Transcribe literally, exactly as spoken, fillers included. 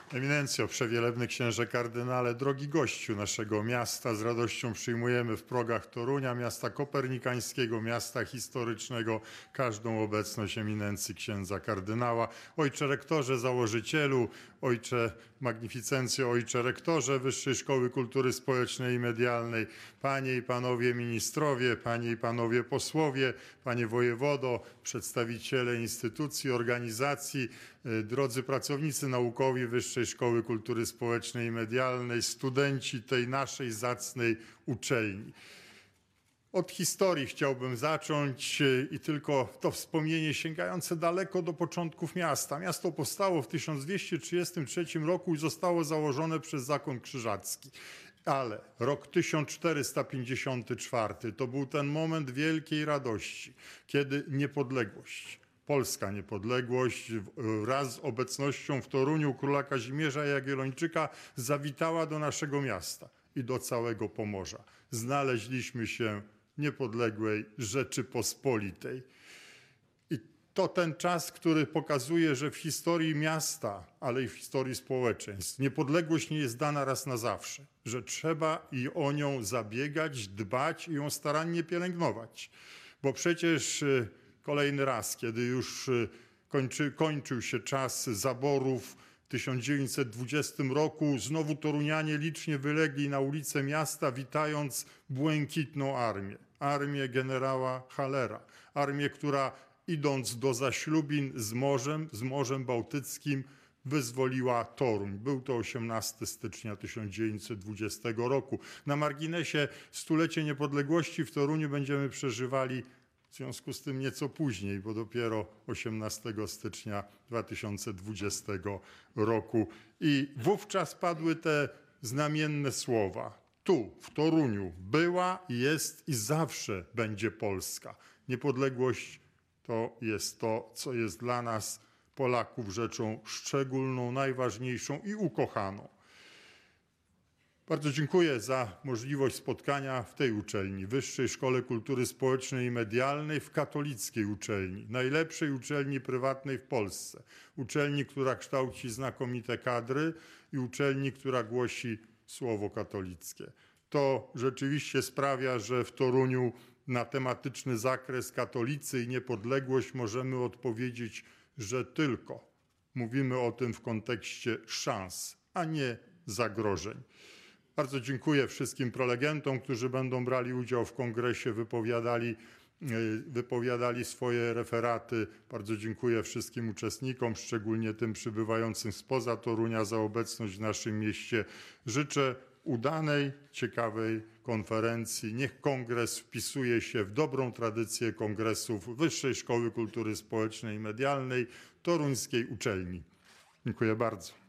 Eminencjo, przewielebny księże kardynale, drogi gościu naszego miasta, z radością przyjmujemy w progach Torunia, miasta kopernikańskiego, miasta historycznego, każdą obecność eminencji księdza kardynała. Ojcze rektorze, założycielu, ojcze magnificencjo, ojcze rektorze Wyższej Szkoły Kultury Społecznej i Medialnej, panie i panowie ministrowie, panie i panowie posłowie, panie wojewodo, przedstawiciele instytucji, organizacji, drodzy pracownicy naukowi Wyższej Szkoły Kultury Społecznej i Medialnej, studenci tej naszej zacnej uczelni. Od historii chciałbym zacząć i tylko to wspomnienie sięgające daleko do początków miasta. Miasto powstało w tysiąc dwieście trzydziestym trzecim roku i zostało założone przez zakon krzyżacki. Ale rok tysiąc czterysta pięćdziesiąty czwarty to był ten moment wielkiej radości, kiedy niepodległość, polska niepodległość wraz z obecnością w Toruniu króla Kazimierza Jagiellończyka zawitała do naszego miasta i do całego Pomorza. Znaleźliśmy się w niepodległej Rzeczypospolitej. I to ten czas, który pokazuje, że w historii miasta, ale i w historii społeczeństw niepodległość nie jest dana raz na zawsze, że trzeba i o nią zabiegać, dbać i ją starannie pielęgnować. Bo przecież kolejny raz, kiedy już kończy, kończył się czas zaborów w tysiąc dziewięćset dwudziestym roku, znowu torunianie licznie wylegli na ulice miasta, witając błękitną armię. Armię generała Hallera. Armię, która idąc do zaślubin z morzem, z Morzem Bałtyckim, wyzwoliła Toruń. Był to osiemnastego stycznia tysiąc dziewięćset dwudziestego roku. Na marginesie stulecie niepodległości w Toruniu będziemy przeżywali w związku z tym nieco później, bo dopiero osiemnastego stycznia dwa tysiące dwudziestego roku. I wówczas padły te znamienne słowa. Tu, w Toruniu, była, jest i zawsze będzie Polska. Niepodległość to jest to, co jest dla nas, Polaków, rzeczą szczególną, najważniejszą i ukochaną. Bardzo dziękuję za możliwość spotkania w tej uczelni, Wyższej Szkole Kultury Społecznej i Medialnej, w katolickiej uczelni, najlepszej uczelni prywatnej w Polsce. Uczelni, która kształci znakomite kadry i uczelni, która głosi słowo katolickie. To rzeczywiście sprawia, że w Toruniu na tematyczny zakres katolicy i niepodległość możemy odpowiedzieć, że tylko mówimy o tym w kontekście szans, a nie zagrożeń. Bardzo dziękuję wszystkim prelegentom, którzy będą brali udział w kongresie, wypowiadali, wypowiadali swoje referaty. Bardzo dziękuję wszystkim uczestnikom, szczególnie tym przybywającym spoza Torunia, za obecność w naszym mieście. Życzę udanej, ciekawej konferencji. Niech kongres wpisuje się w dobrą tradycję kongresów Wyższej Szkoły Kultury Społecznej i Medialnej Toruńskiej Uczelni. Dziękuję bardzo.